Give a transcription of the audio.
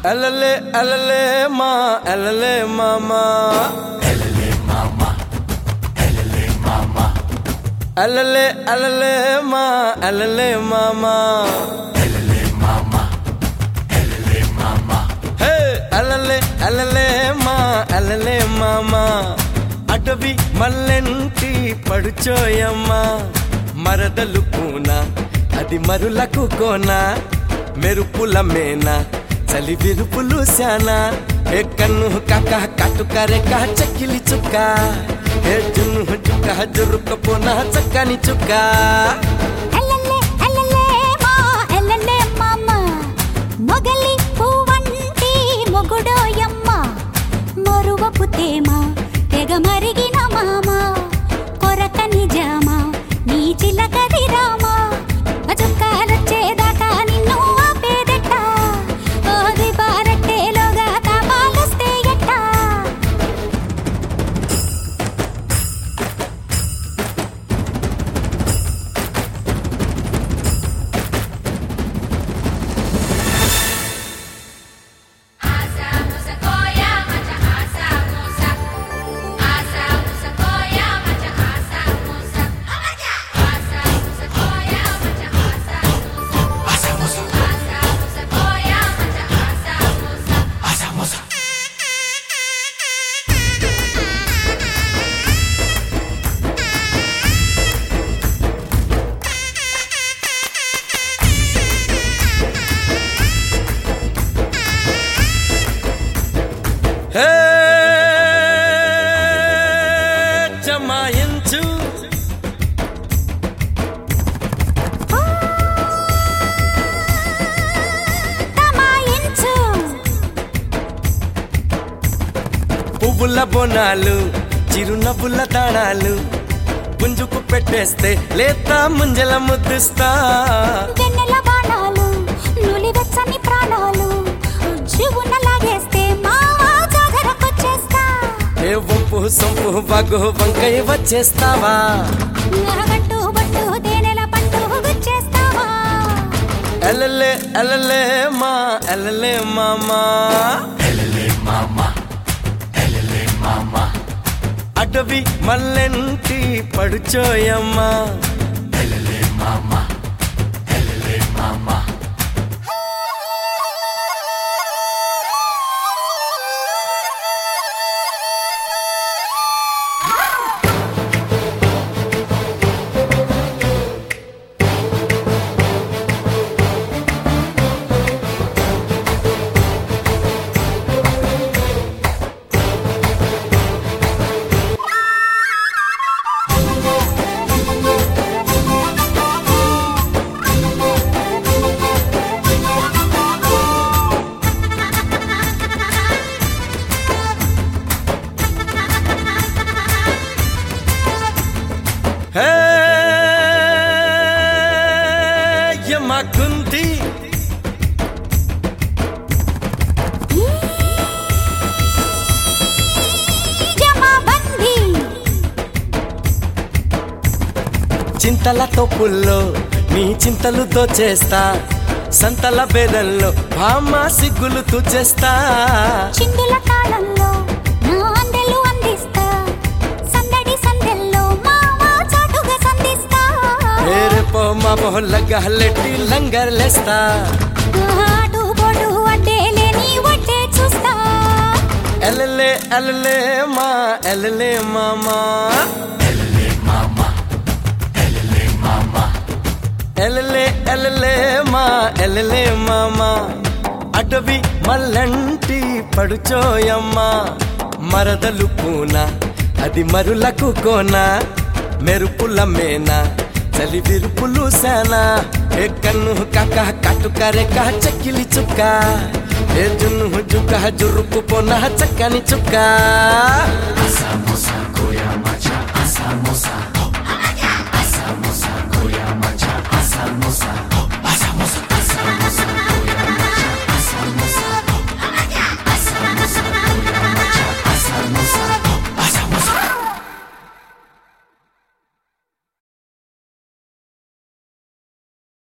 Elele, elele, ma, elele, mama. Elele mama, elele mama, Elele, elele, ma, elele, mama. elele mama, elele mama. Hey, elele, elele, ma, elele, mama. అటవి మల్లెంటి పడుచోయమ్మ మరదలు పూన అది మరులకు కోన మెరుపుల మేన చలి విరుపులు శానా ఏ కన్ను కాక కాటుకరే కా చక్కిలి చుక్క ఏ జున్ను చుక్క జురుకపోన చక్కని చుక్క ఎల్లెల్లే ఎల్లెల్లే మా ఎల్లెల్లే మామ మొగలి పువ్వంటి మొగుడోయమ్మ మరువపు తేమ తెగ మరిగిన మామ కొరకని జామ నీ చిలకది రామ చుక్కాలొచ్చేదాకా నిన్ను ఆపేదెట్ట ఓది పారట్టేలోగా తాపాలొస్తే ఎట్టా హే జమాయించు తమాయించు పువ్వుల బోనాలు చిరునవ్వుల తాళాలు పుంజుకు పెట్టేస్తే లేత ముంజల ముద్దిస్తా వెన్నెల బాణాలు నులివెచ్చని ప్రాణాలు జీవున లాగేస్తే మావా జాగరకొచ్చేస్తా ఏ వంపు సొంపు బాగు వంకై వచ్చేస్తావా గట్టు బట్టు తేనెల పట్టు గుచ్చేస్తావా ఎల్లెల్లే ఎల్లెల్లే మా ఎల్లెల్లే మామా Elele mama, elele mama, అటవి మల్లెంటి పడుచోయమ్మ elele mama, elele mama. హే యమ్మ కుంతి జమాబందీ చింతల తోపుల్లో నీ చింతలు దోచేస్తా సంతల బేదల్లో భామ సిగ్గులు తూచేస్తా చిందుల తాళంలో నా అందెలు అందిస్తా సందడి సందెల్లో మావా చాటుగా సంధిస్తా ఏరేపో మా బొహల్లగా లెట్టి లంగర్లేస్తా ఆటు పోటు అడ్డేలేని వడ్డే చూస్తా ఎల్లెల్లే ఎల్లెల్లే మా ఎల్లెల్లే మామా Elele mama, elele mama, ఎల్లెల్లే ఎల్లెల్లే మా ఎల్లెల్లే మామా అటవి మల్లంటి పడుచోయమ్మ మరదలు పూన అది మరులకు కోన మెరుపుల మేన చలి విరుపులు శానా ఏ కన్ను కాక కాటుకరే కా చక్కిలి చుక్క ఏ జున్ను జుక్క జురుకు పోన చక్కని చుక్క asa mosa, koya macha, asa mosa.